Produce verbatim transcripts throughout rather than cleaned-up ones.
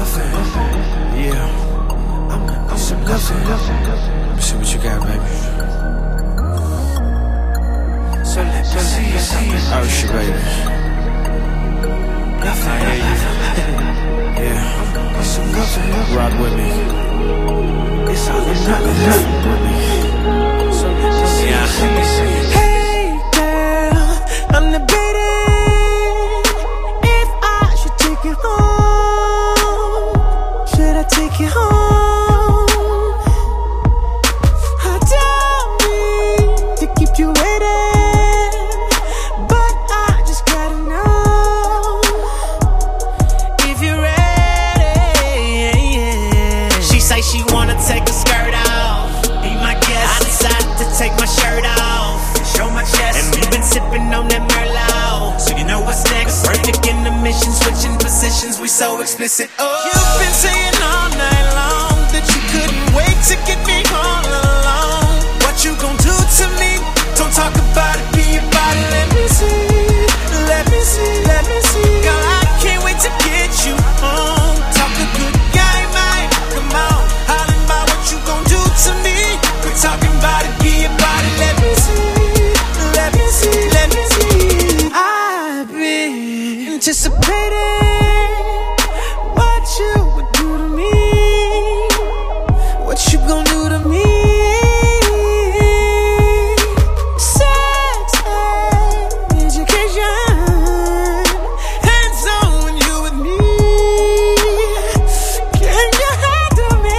nothing. Yeah, I'm, I'm some nothing. Let me see what you got, baby. So let me see you, see you. Oh, shit, baby. Nothing. I hear you. Yeah, I'm some nothing. Rock with me. It's all or nothing. Nothing with me. So let me see you, see you, see you. Hey, girl, I'm debating if I should take you home. Should I take you home? I don't mean to keep you waiting, but I just gotta know if you're ready. She say she wanna take her skirt off, be my guest. I decided to take my shirt off, show my chest, and we've been sipping on that Merlot, so you know what's next. Perfect in the mission, switching positions, we so explicit. Oh, You've been saying all night long that you couldn't wait to get me all alone. What you gon' do to me? Don't talk about it, be about it. Let me see, let me see, let me see. Girl, I can't wait to get you home. Talk a good game, man. Come on, hollering about what you gon' do to me. Quit talking about it, be about it. Let me see, let me see, let me see. I've been anticipating what you would do to me. What you gon' do to me? Sex, education, hands on when you with me. Can you handle me?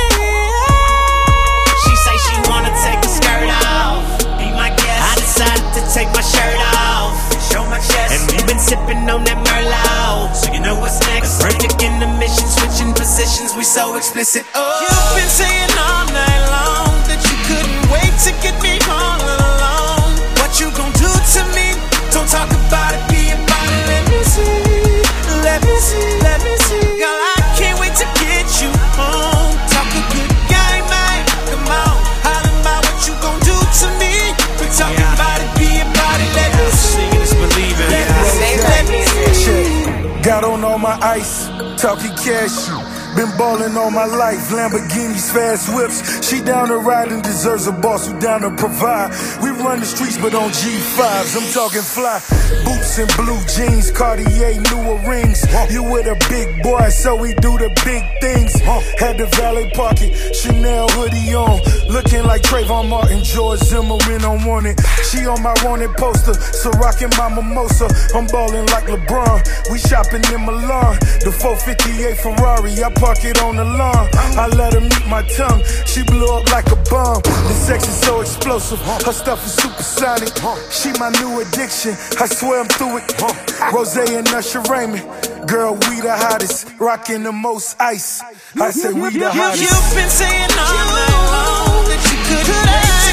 she say she wanna take her skirt off, be my guest. I decided to take my shirt off, show my chest, and we've been sipping on that Merlot, so you know what's next. Perfect in the mission, switching positions, we so explicit. Oh, You've been saying all night long that you couldn't wait to get me all alone. What you gon' do to me? Don't talk about it, be about it. Let me see, let me see, let me see. Girl, I can't wait to get you home. Talk a good game, man. Come on, hollering about what you gon' do to me. Quit talking Yeah. about it, be about it. Let me see, Seeing is believing. let me see, let me see. Got on all my ice, talking cash. Been ballin' all my life, Lamborghinis, fast whips. She down to ride and deserves a boss who down to provide. We run the streets, but on G fives, I'm talking fly. Boots and blue jeans, Cartier, newer rings. You with a big boy, so we do the big things. Had the valet park it, Chanel hoodie on. Looking like Trayvon Martin, George Zimmerman on wanted. She on my wanted poster, so rockin' my mimosa. I'm ballin' like LeBron, we shopping in Milan. The four fifty-eight Ferrari, I park it on the lawn. I let her meet my tongue, she blew up like a bomb. The sex is so explosive, her stuff is supersonic. She my new addiction, I swear I'm through it. Rose and Usher Raymond, girl, we the hottest, rocking the most ice. I say we the hottest. You've been saying all night long that you couldn't wait